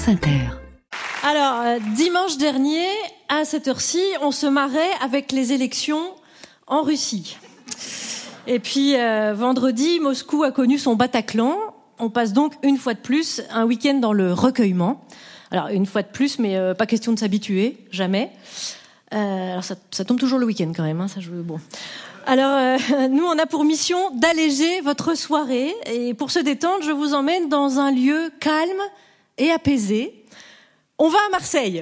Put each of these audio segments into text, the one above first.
France Inter. Alors, dimanche dernier, à cette heure-ci, on se marrait avec les élections en Russie. Et puis, vendredi, Moscou a connu son Bataclan. On passe donc, une fois de plus, un week-end dans le recueillement. Alors, une fois de plus, mais pas question de s'habituer, jamais. Alors, ça tombe toujours le week-end, quand même. Hein, ça, bon. Alors, nous, on a pour mission d'alléger votre soirée. Et pour se détendre, je vous emmène dans un lieu calme et apaisé. On va à Marseille.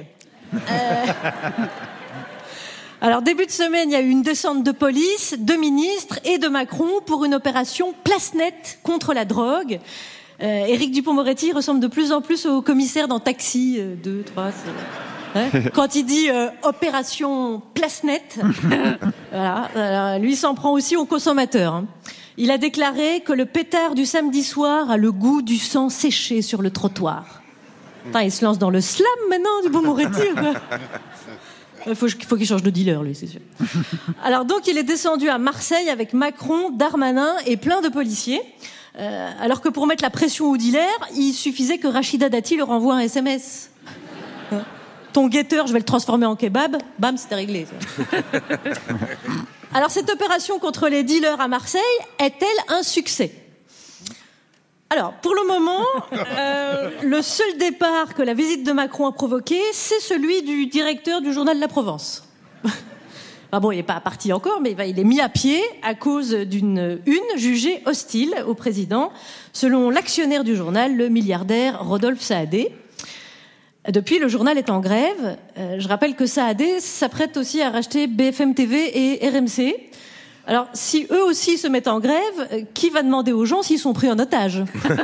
Alors, début de semaine, il y a eu une descente de police, de ministres et de Macron pour une opération place nette contre la drogue. Éric Dupond-Moretti ressemble de plus en plus au commissaire dans Taxi 2, 3... Quand il dit opération place nette, voilà, alors, lui s'en prend aussi aux consommateurs. Hein. Il a déclaré que le pétard du samedi soir a le goût du sang séché sur le trottoir. Putain, il se lance dans le slam maintenant, Dupond-Moretti. Il faut qu'il change de dealer, lui, c'est sûr. Alors donc, il est descendu à Marseille avec Macron, Darmanin et plein de policiers. Alors que pour mettre la pression au dealer, il suffisait que Rachida Dati leur envoie un SMS. Ton guetteur, je vais le transformer en kebab. Bam, c'était réglé. Alors, cette opération contre les dealers à Marseille est-elle un succès ? Alors, pour le moment, le seul départ que la visite de Macron a provoqué, c'est celui du directeur du journal La Provence. Ah bon, il n'est pas parti encore, mais il est mis à pied à cause d'une une jugée hostile au président, selon l'actionnaire du journal, le milliardaire Rodolphe Saadé. Depuis, le journal est en grève. Je rappelle que Saadé s'apprête aussi à racheter BFM TV et RMC. Alors, si eux aussi se mettent en grève, qui va demander aux gens s'ils sont pris en otage ?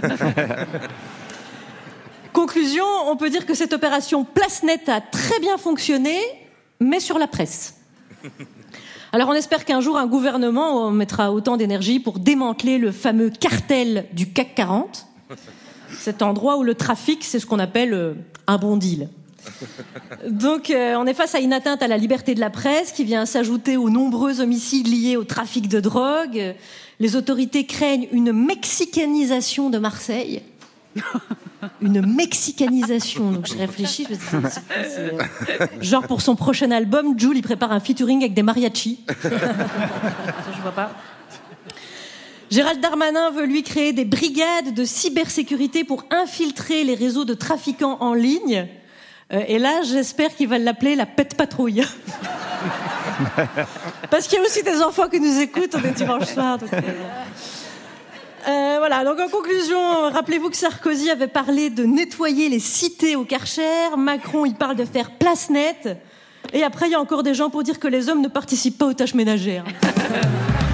Conclusion, on peut dire que cette opération place nette a très bien fonctionné, mais sur la presse. Alors, on espère qu'un jour, un gouvernement mettra autant d'énergie pour démanteler le fameux cartel du CAC 40. Cet endroit où le trafic, c'est ce qu'on appelle un bon deal. Donc, on est face à une atteinte à la liberté de la presse qui vient s'ajouter aux nombreux homicides liés au trafic de drogue. Les autorités craignent une mexicanisation de Marseille. Une mexicanisation. Donc, je réfléchis. Genre, pour son prochain album, Jul, il prépare un featuring avec des mariachis. Je vois pas. Gérald Darmanin veut lui créer des brigades de cybersécurité pour infiltrer les réseaux de trafiquants en ligne. Et là, j'espère qu'il va l'appeler la pète patrouille. Parce qu'il y a aussi des enfants qui nous écoutent on est dimanche soir. Donc, voilà. Donc en conclusion, rappelez-vous que Sarkozy avait parlé de nettoyer les cités au Karcher. Macron, il parle de faire place nette. Et après, il y a encore des gens pour dire que les hommes ne participent pas aux tâches ménagères.